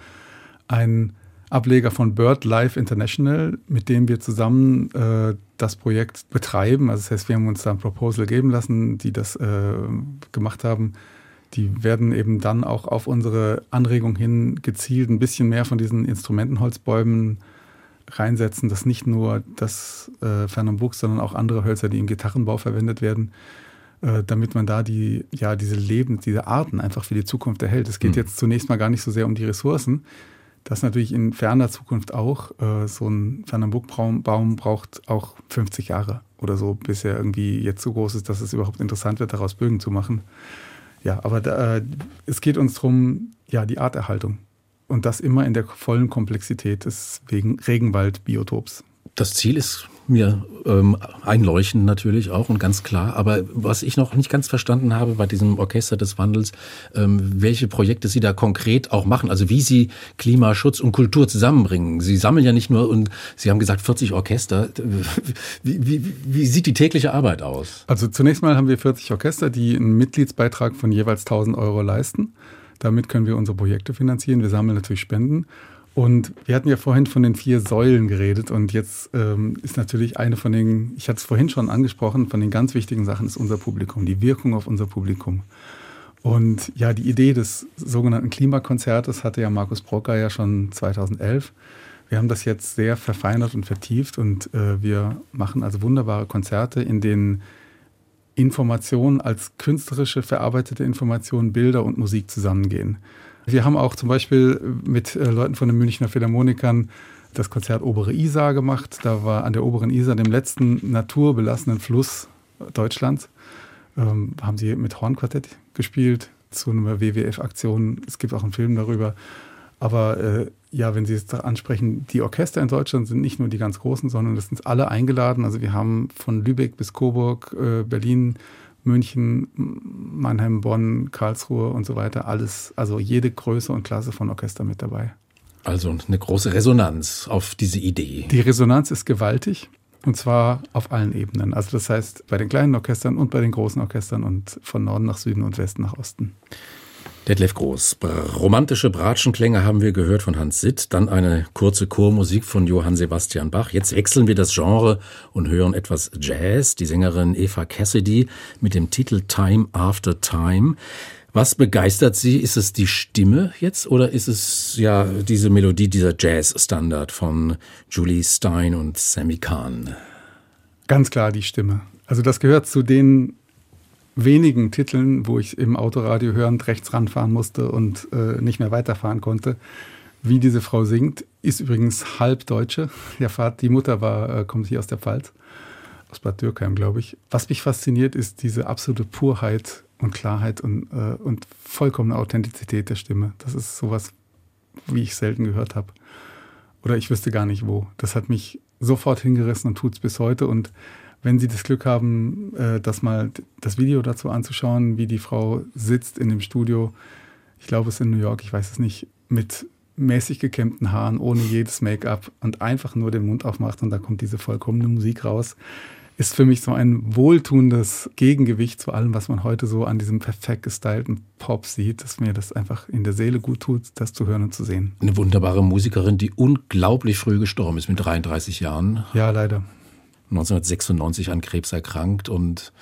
ein Ableger von BirdLife International, mit dem wir zusammen äh, das Projekt betreiben. Also das heißt, wir haben uns da ein Proposal geben lassen, die das äh, gemacht haben. Die werden eben dann auch auf unsere Anregung hin gezielt ein bisschen mehr von diesen Instrumentenholzbäumen reinsetzen, dass nicht nur das äh, Fernambuk, sondern auch andere Hölzer, die im Gitarrenbau verwendet werden, äh, damit man da die, ja, diese Leben, diese Arten einfach für die Zukunft erhält. Es geht mhm. jetzt zunächst mal gar nicht so sehr um die Ressourcen. Das natürlich in ferner Zukunft auch. Äh, so ein Fernambukbaum braucht auch fünfzig Jahre oder so, bis er irgendwie jetzt so groß ist, dass es überhaupt interessant wird, daraus Bögen zu machen. Ja, aber da, äh, es geht uns darum, ja, die Arterhaltung. Und das immer in der vollen Komplexität des wegen Regenwaldbiotops. Das Ziel ist mir ähm, einleuchtend natürlich auch und ganz klar. Aber was ich noch nicht ganz verstanden habe bei diesem Orchester des Wandels, ähm, welche Projekte Sie da konkret auch machen, also wie Sie Klimaschutz und Kultur zusammenbringen. Sie sammeln ja nicht nur, und Sie haben gesagt vierzig Orchester. Wie, wie, wie sieht die tägliche Arbeit aus? Also zunächst mal haben wir vierzig Orchester, die einen Mitgliedsbeitrag von jeweils tausend Euro leisten. Damit können wir unsere Projekte finanzieren. Wir sammeln natürlich Spenden. Und wir hatten ja vorhin von den vier Säulen geredet und jetzt ähm, ist natürlich eine von den, ich hatte es vorhin schon angesprochen, von den ganz wichtigen Sachen ist unser Publikum, die Wirkung auf unser Publikum. Und ja, die Idee des sogenannten Klimakonzertes hatte ja Markus Brocker ja schon zweitausendelf. Wir haben das jetzt sehr verfeinert und vertieft und äh, wir machen also wunderbare Konzerte, in denen Informationen als künstlerische, verarbeitete Informationen, Bilder und Musik zusammengehen. Wir haben auch zum Beispiel mit äh, Leuten von den Münchner Philharmonikern das Konzert Obere Isar gemacht. Da war an der Oberen Isar, dem letzten naturbelassenen Fluss Deutschlands, ähm, haben sie mit Hornquartett gespielt zu einer W W F-Aktion. Es gibt auch einen Film darüber. Aber äh, ja, wenn Sie es da ansprechen, die Orchester in Deutschland sind nicht nur die ganz großen, sondern das sind alle eingeladen. Also wir haben von Lübeck bis Coburg, äh, Berlin, München, Mannheim, Bonn, Karlsruhe und so weiter, alles, also jede Größe und Klasse von Orchester mit dabei. Also eine große Resonanz auf diese Idee. Die Resonanz ist gewaltig und zwar auf allen Ebenen. Also das heißt bei den kleinen Orchestern und bei den großen Orchestern und von Norden nach Süden und Westen nach Osten. Detlef Groß. Romantische Bratschenklänge haben wir gehört von Hans Sitt, dann eine kurze Chormusik von Johann Sebastian Bach. Jetzt wechseln wir das Genre und hören etwas Jazz. Die Sängerin Eva Cassidy mit dem Titel Time After Time. Was begeistert Sie? Ist es die Stimme jetzt oder ist es ja diese Melodie, dieser Jazz-Standard von Julie Stein und Sammy Kahn? Ganz klar die Stimme. Also das gehört zu den wenigen Titeln, wo ich im Autoradio hörend rechts ranfahren musste und äh, nicht mehr weiterfahren konnte. Wie diese Frau singt, ist übrigens halb Deutsche. Der Vater, die Mutter war, äh, kommt hier aus der Pfalz, aus Bad Dürkheim, glaube ich. Was mich fasziniert, ist diese absolute Purheit und Klarheit und, äh, und vollkommene Authentizität der Stimme. Das ist sowas, wie ich selten gehört habe. Oder ich wüsste gar nicht wo. Das hat mich sofort hingerissen und tut es bis heute. Und wenn Sie das Glück haben, das mal das Video dazu anzuschauen, wie die Frau sitzt in dem Studio, ich glaube es ist in New York, ich weiß es nicht, mit mäßig gekämmten Haaren, ohne jedes Make-up und einfach nur den Mund aufmacht und da kommt diese vollkommene Musik raus, ist für mich so ein wohltuendes Gegengewicht zu allem, was man heute so an diesem perfekt gestylten Pop sieht, dass mir das einfach in der Seele gut tut, das zu hören und zu sehen. Eine wunderbare Musikerin, die unglaublich früh gestorben ist, mit dreiunddreißig Jahren. Ja, leider. neunzehnhundertsechsundneunzig an Krebs erkrankt und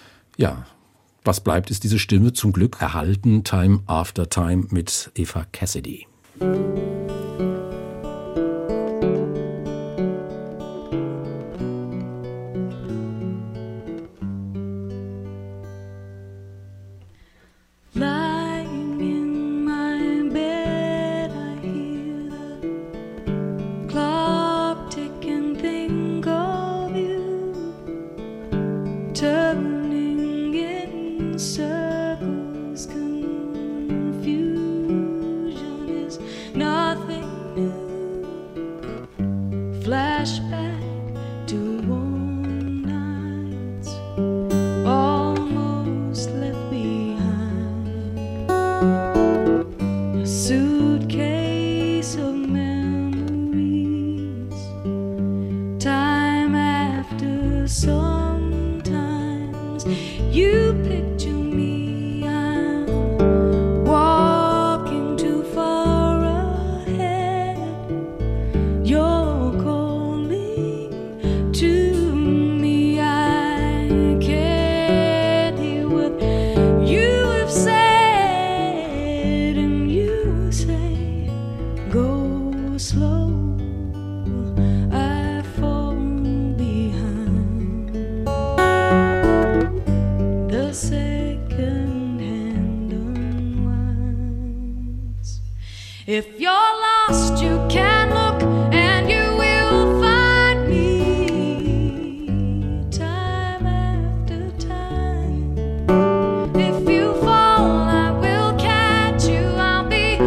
ja, was bleibt, ist diese Stimme zum Glück erhalten. Time After Time mit Eva Cassidy. No. If you're lost, you can look and you will find me time after time. If you fall, I will catch you. I'll be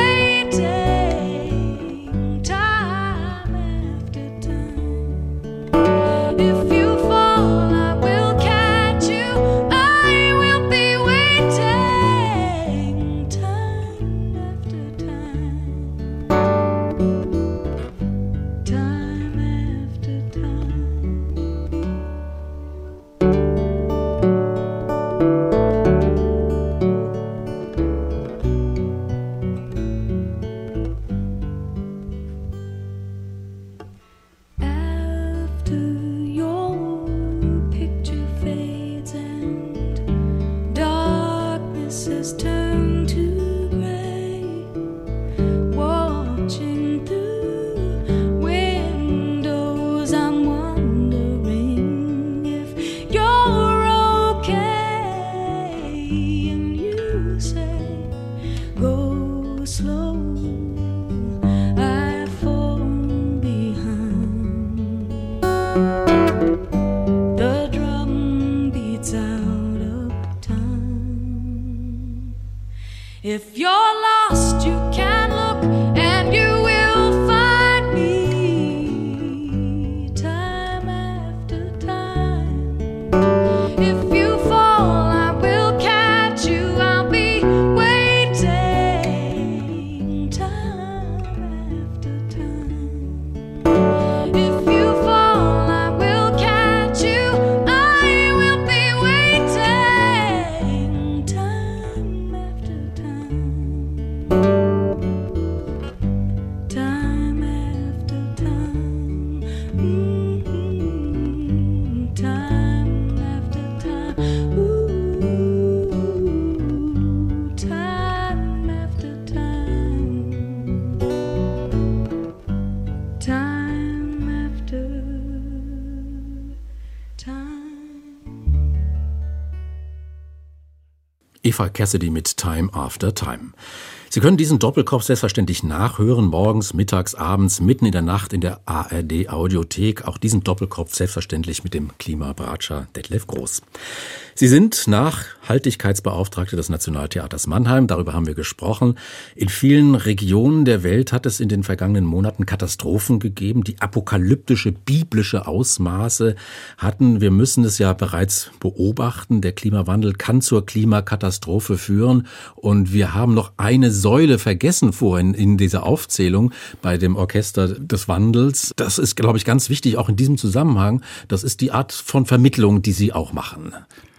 waiting time after time. If you fall, I will catch you. I will be waiting time after time. Time after time. After your picture fades and darkness has turned to gray, watching through windows, I'm wondering if you're okay. And you say, go slow, I fall behind. The drum beats out of time. If you're lost, you can look and you will find me time after time. If you fall, I will catch you. I'll be waiting time after time. If you fall, I will catch you. I will be waiting time after time. Time after time. Mm-hmm. Time after time. Ooh, time after time. Time after time. Eva Cassidy mit Time After Time. Sie können diesen Doppelkopf selbstverständlich nachhören, morgens, mittags, abends, mitten in der Nacht in der A R D Audiothek. Auch diesen Doppelkopf selbstverständlich mit dem Klimabratscher Detlef Groß. Sie sind Nachhaltigkeitsbeauftragte des Nationaltheaters Mannheim. Darüber haben wir gesprochen. In vielen Regionen der Welt hat es in den vergangenen Monaten Katastrophen gegeben, die apokalyptische, biblische Ausmaße hatten. Wir müssen es ja bereits beobachten. Der Klimawandel kann zur Klimakatastrophe führen. Und wir haben noch eine Säule vergessen vorhin in dieser Aufzählung bei dem Orchester des Wandels. Das ist, glaube ich, ganz wichtig, auch in diesem Zusammenhang. Das ist die Art von Vermittlung, die Sie auch machen.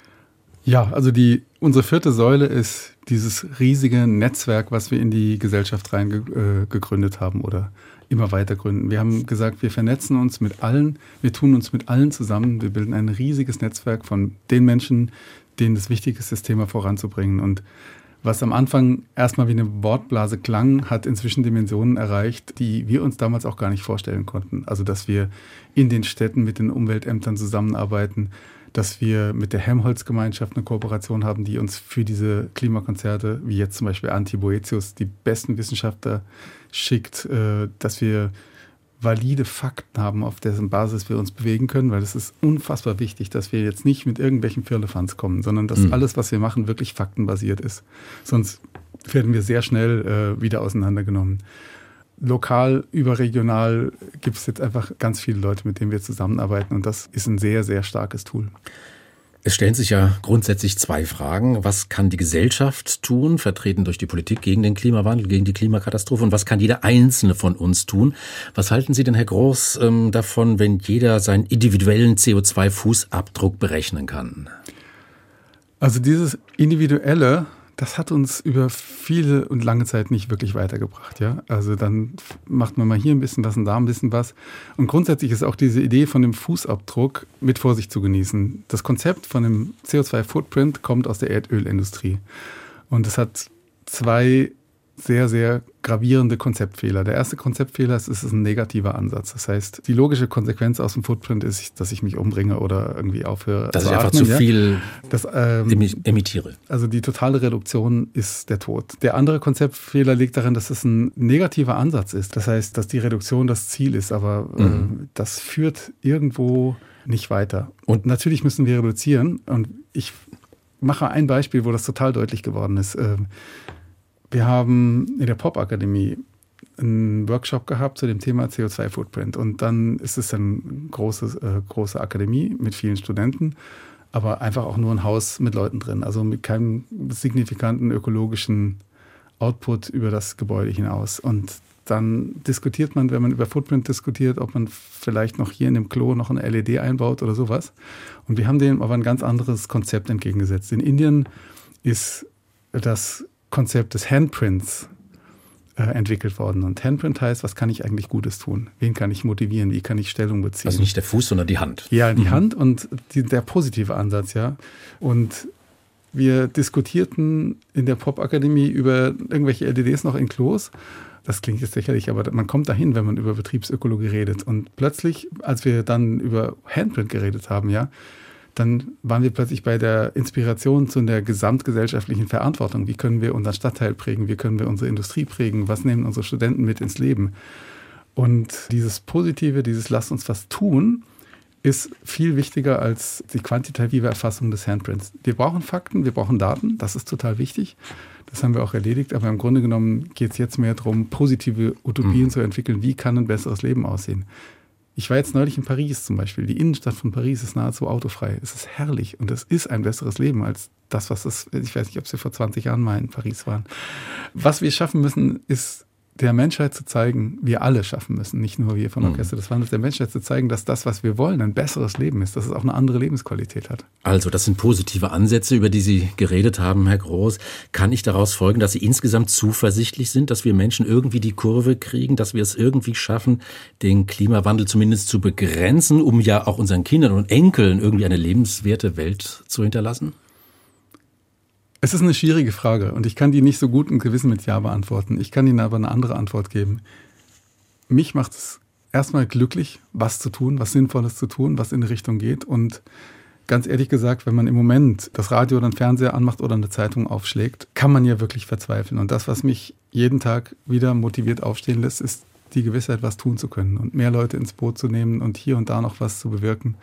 Ja, also die unsere vierte Säule ist dieses riesige Netzwerk, was wir in die Gesellschaft rein ge, äh, gegründet haben oder immer weiter gründen. Wir haben gesagt, wir vernetzen uns mit allen, wir tun uns mit allen zusammen, wir bilden ein riesiges Netzwerk von den Menschen, denen es wichtig ist, das Thema voranzubringen. Und was am Anfang erstmal wie eine Wortblase klang, hat inzwischen Dimensionen erreicht, die wir uns damals auch gar nicht vorstellen konnten. Also dass wir in den Städten mit den Umweltämtern zusammenarbeiten, dass wir mit der Helmholtz-Gemeinschaft eine Kooperation haben, die uns für diese Klimakonzerte, wie jetzt zum Beispiel Antti Boetius, die besten Wissenschaftler schickt, dass wir valide Fakten haben, auf dessen Basis wir uns bewegen können, weil es ist unfassbar wichtig, dass wir jetzt nicht mit irgendwelchen Firlefanz kommen, sondern dass mhm. alles, was wir machen, wirklich faktenbasiert ist. Sonst werden wir sehr schnell äh, wieder auseinandergenommen. Lokal, überregional gibt es jetzt einfach ganz viele Leute, mit denen wir zusammenarbeiten und das ist ein sehr, sehr starkes Tool. Es stellen sich ja grundsätzlich zwei Fragen. Was kann die Gesellschaft tun, vertreten durch die Politik gegen den Klimawandel, gegen die Klimakatastrophe? Und was kann jeder Einzelne von uns tun? Was halten Sie denn, Herr Groß, davon, wenn jeder seinen individuellen C O zwei Fußabdruck berechnen kann? Also dieses Individuelle, das hat uns über viele und lange Zeit nicht wirklich weitergebracht. Ja? Also dann macht man mal hier ein bisschen was und da ein bisschen was. Und grundsätzlich ist auch diese Idee von dem Fußabdruck mit Vorsicht zu genießen. Das Konzept von dem C O zwei Footprint kommt aus der Erdölindustrie. Und es hat zwei sehr, sehr gravierende Konzeptfehler. Der erste Konzeptfehler ist, es ist ein negativer Ansatz. Das heißt, die logische Konsequenz aus dem Footprint ist, dass ich mich umbringe oder irgendwie aufhöre Dass zu ich einfach atmen, zu ja? viel das, ähm, emi- emittiere. Also die totale Reduktion ist der Tod. Der andere Konzeptfehler liegt darin, dass es ein negativer Ansatz ist. Das heißt, dass die Reduktion das Ziel ist, aber Mhm. äh, das führt irgendwo nicht weiter. Und natürlich müssen wir reduzieren. Und ich mache ein Beispiel, wo das total deutlich geworden ist. Ähm, Wir haben in der Popakademie einen Workshop gehabt zu dem Thema C O zwei Footprint. Und dann ist es eine große, äh, große Akademie mit vielen Studenten, aber einfach auch nur ein Haus mit Leuten drin. Also mit keinem signifikanten ökologischen Output über das Gebäude hinaus. Und dann diskutiert man, wenn man über Footprint diskutiert, ob man vielleicht noch hier in dem Klo noch eine L E D einbaut oder sowas. Und wir haben dem aber ein ganz anderes Konzept entgegengesetzt. In Indien ist das Konzept des Handprints äh, entwickelt worden. Und Handprint heißt, was kann ich eigentlich Gutes tun? Wen kann ich motivieren? Wie kann ich Stellung beziehen? Also nicht der Fuß, sondern die Hand. Ja, die Mhm. Hand und die, der positive Ansatz, ja. Und wir diskutierten in der Popakademie über irgendwelche L E Ds noch in Klos. Das klingt jetzt sicherlich, aber man kommt dahin, wenn man über Betriebsökologie redet. Und plötzlich, als wir dann über Handprint geredet haben, ja, dann waren wir plötzlich bei der Inspiration zu der gesamtgesellschaftlichen Verantwortung. Wie können wir unseren Stadtteil prägen? Wie können wir unsere Industrie prägen? Was nehmen unsere Studenten mit ins Leben? Und dieses Positive, dieses Lasst uns was tun, ist viel wichtiger als die quantitative Erfassung des Handprints. Wir brauchen Fakten, wir brauchen Daten, das ist total wichtig. Das haben wir auch erledigt, aber im Grunde genommen geht es jetzt mehr darum, positive Utopien mhm. zu entwickeln. Wie kann ein besseres Leben aussehen? Ich war jetzt neulich in Paris zum Beispiel. Die Innenstadt von Paris ist nahezu autofrei. Es ist herrlich und es ist ein besseres Leben als das, was es, ich weiß nicht, ob Sie vor zwanzig Jahren mal in Paris waren. Was wir schaffen müssen, ist der Menschheit zu zeigen, wir alle schaffen müssen, nicht nur wir von Orchester des Wandels, der Menschheit zu zeigen, dass das, was wir wollen, ein besseres Leben ist, dass es auch eine andere Lebensqualität hat. Also das sind positive Ansätze, über die Sie geredet haben, Herr Groß. Kann ich daraus folgen, dass Sie insgesamt zuversichtlich sind, dass wir Menschen irgendwie die Kurve kriegen, dass wir es irgendwie schaffen, den Klimawandel zumindest zu begrenzen, um ja auch unseren Kindern und Enkeln irgendwie eine lebenswerte Welt zu hinterlassen? Es ist eine schwierige Frage und ich kann die nicht so gut und gewissen mit Ja beantworten. Ich kann Ihnen aber eine andere Antwort geben. Mich macht es erstmal glücklich, was zu tun, was Sinnvolles zu tun, was in eine Richtung geht. Und ganz ehrlich gesagt, wenn man im Moment das Radio oder den Fernseher anmacht oder eine Zeitung aufschlägt, kann man ja wirklich verzweifeln. Und das, was mich jeden Tag wieder motiviert aufstehen lässt, ist die Gewissheit, was tun zu können und mehr Leute ins Boot zu nehmen und hier und da noch was zu bewirken.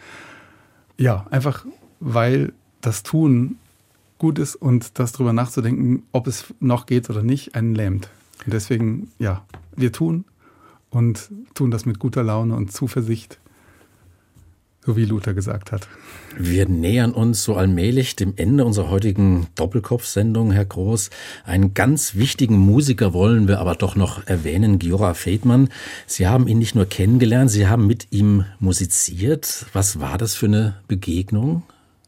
Ja, einfach weil das Tun gut ist und das drüber nachzudenken, ob es noch geht oder nicht, einen lähmt. Und deswegen, ja, wir tun und tun das mit guter Laune und Zuversicht, so wie Luther gesagt hat. Wir nähern uns so allmählich dem Ende unserer heutigen Doppelkopf-Sendung, Herr Groß. Einen ganz wichtigen Musiker wollen wir aber doch noch erwähnen, Giora Feldmann. Sie haben ihn nicht nur kennengelernt, Sie haben mit ihm musiziert. Was war das für eine Begegnung?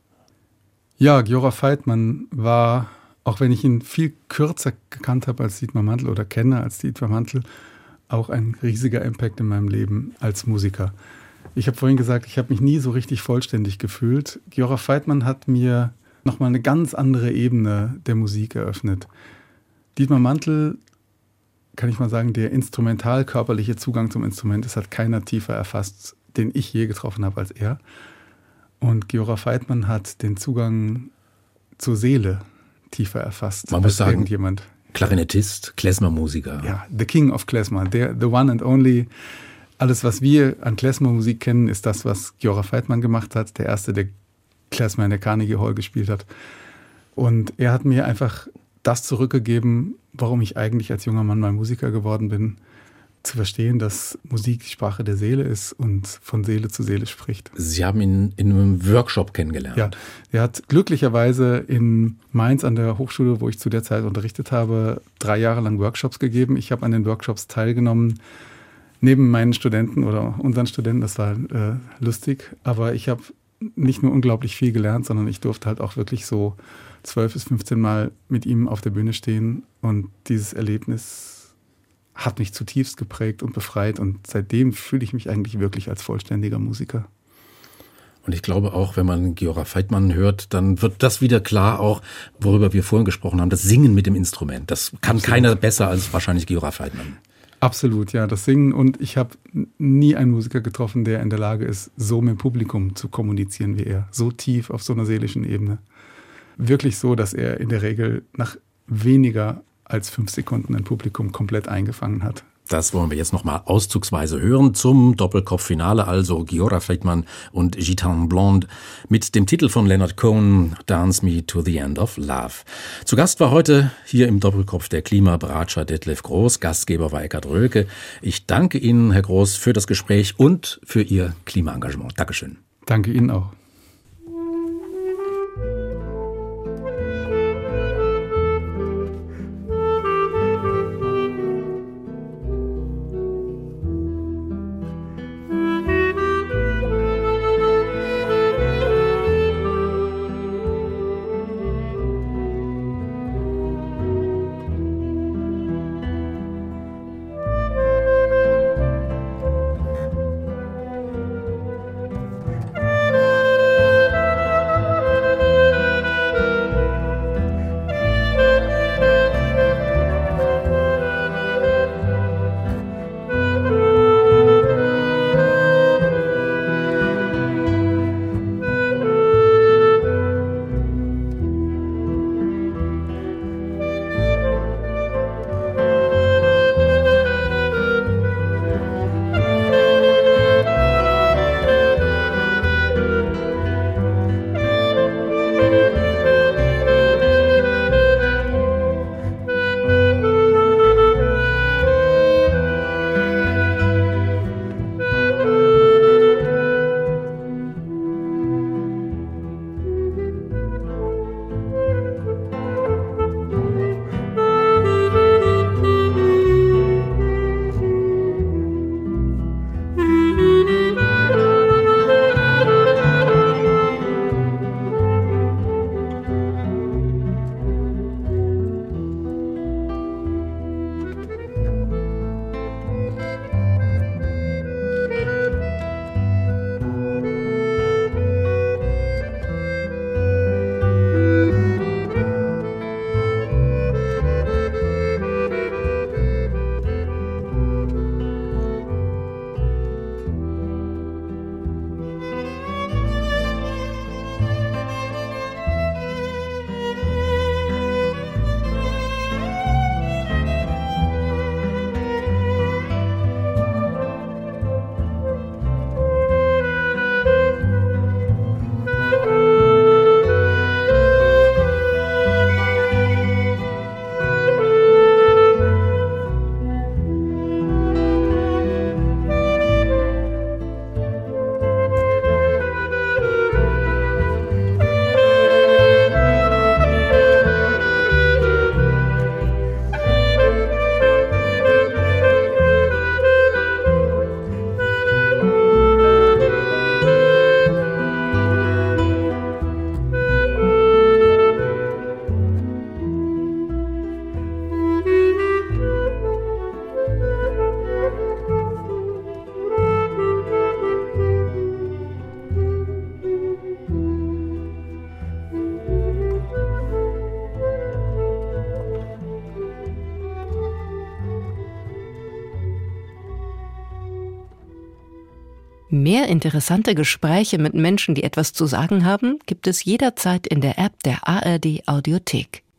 Ja, Giora Feldmann war, auch wenn ich ihn viel kürzer gekannt habe als Dietmar Mantel oder kenne als Dietmar Mantel, auch ein riesiger Impact in meinem Leben als Musiker. Ich habe vorhin gesagt, ich habe mich nie so richtig vollständig gefühlt. Giora Feldmann hat mir nochmal eine ganz andere Ebene der Musik eröffnet. Dietmar Mantel, kann ich mal sagen, der instrumental-körperliche Zugang zum Instrument, das hat keiner tiefer erfasst, den ich je getroffen habe als er. Und Giora Feldmann hat den Zugang zur Seele tiefer erfasst. Man muss sagen, irgendjemand. Klarinettist, Klezmer-Musiker. Ja, the king of Klezmer, der, the one and only. Alles, was wir an Klezmer-Musik kennen, ist das, was Giora Feldmann gemacht hat. Der erste, der Klezmer in der Carnegie Hall gespielt hat. Und er hat mir einfach das zurückgegeben, warum ich eigentlich als junger Mann mal Musiker geworden bin. Zu verstehen, dass Musik die Sprache der Seele ist und von Seele zu Seele spricht. Sie haben ihn in einem Workshop kennengelernt. Ja, er hat glücklicherweise in Mainz an der Hochschule, wo ich zu der Zeit unterrichtet habe, drei Jahre lang Workshops gegeben. Ich habe an den Workshops teilgenommen, neben meinen Studenten oder unseren Studenten. Das war äh, lustig, aber ich habe nicht nur unglaublich viel gelernt, sondern ich durfte halt auch wirklich so zwölf bis fünfzehn Mal mit ihm auf der Bühne stehen und dieses Erlebnis hat mich zutiefst geprägt und befreit und seitdem fühle ich mich eigentlich wirklich als vollständiger Musiker. Und ich glaube auch, wenn man Giora Feitmann hört, dann wird das wieder klar auch, worüber wir vorhin gesprochen haben, das Singen mit dem Instrument. Das kann Absolut. Keiner besser als wahrscheinlich Giora Feitmann. Absolut, ja, das Singen. Und ich habe nie einen Musiker getroffen, der in der Lage ist, so mit dem Publikum zu kommunizieren wie er. So tief auf so einer seelischen Ebene. Wirklich so, dass er in der Regel nach weniger als fünf Sekunden ein Publikum komplett eingefangen hat. Das wollen wir jetzt nochmal auszugsweise hören zum Doppelkopffinale, also Giora Feitmann und Gitan Blonde mit dem Titel von Leonard Cohen, Dance Me to the End of Love. Zu Gast war heute hier im Doppelkopf der Klimabratscher Detlef Groß, Gastgeber war Eckhard Rölke. Ich danke Ihnen, Herr Groß, für das Gespräch und für Ihr Klimaengagement. Dankeschön. Danke Ihnen auch. Mehr interessante Gespräche mit Menschen, die etwas zu sagen haben, gibt es jederzeit in der App der A R D Audiothek.